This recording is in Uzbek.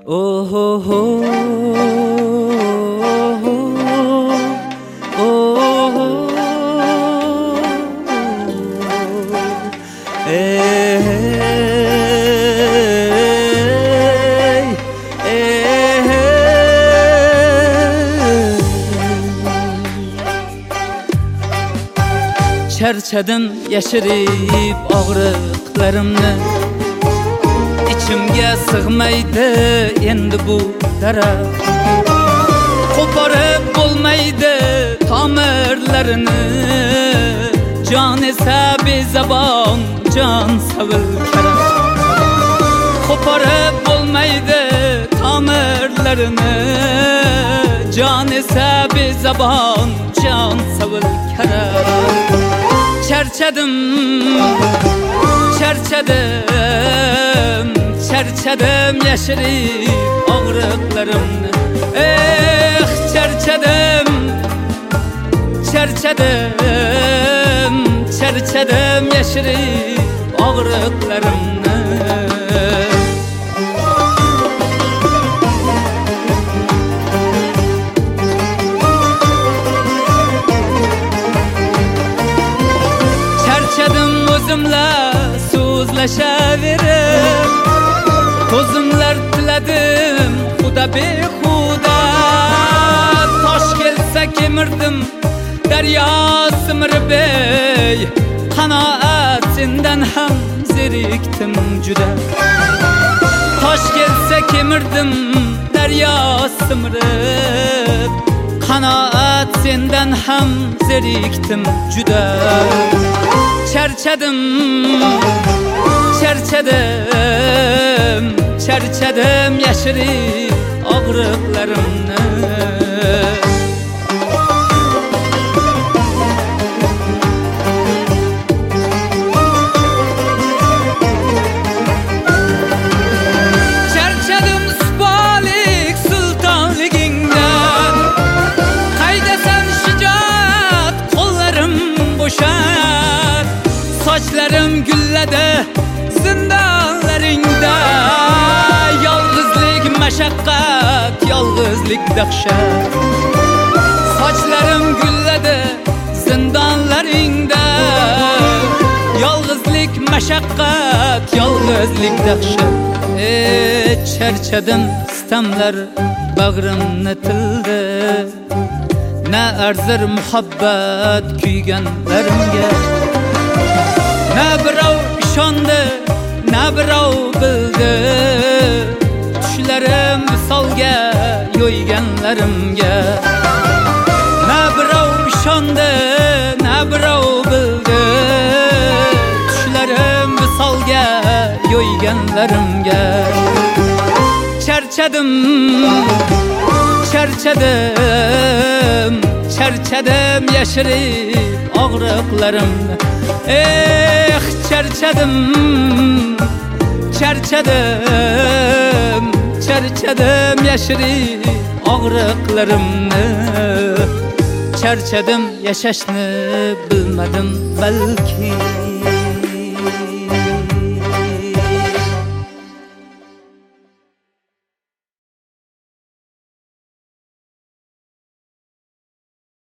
Oh oh oh oh oh Çerçedim yaşırıp ağrıqlarımni İçimge sığmaydı endi bu dara Qoparib bo'lmaydi tomirlarini Can esa bezabon can savil kara Qoparib bo'lmaydi tomirlarini Can esa bezabon can savil kara Çerçedim, çerçedim, çerçedim yaşırıp ağrıqlarımni çerçedim, çerçedim, çerçedim yaşırıp ağrıqlarımni Özümle sözleşeverim Tozumlar tiledim Huda behuda Taş gelse kemirdim Derya simir bey Kanaatinden hem zeriktim cüda Taş gelse kemirdim Derya simirib Kanaatinden hem zeriktim cüda Çerçedim, çerçedim, çerçedim yaşırıp ağrıqlarımni Çerçedim süpalik sultanligingdan Qaydasan şicat kollarım boşar Saçlarım gülledi zindanlarında Yalğızlık meşakkat, yalğızlık dahşet Saçlarım gülledi zindanlarında Yalğızlık meşakkat, yalğızlık dahşet Çerçedim istemler bağrımni tildi Ne arzir muhabbet kuyganlarimga Ne birov ishondı, ne birov bildi Tushlarim visolga yo'yganlarimga Ne birov ishondı, ne birov bildi Tushlarim visolga yo'yganlarimga Çerçedim, çerçedim, çerçedim yaşırıp ağrıqlarımni çerçedim, çerçedim, çerçedim yaşırıp ağrıqlarımni Çerçedim yaşashni bilmadim belki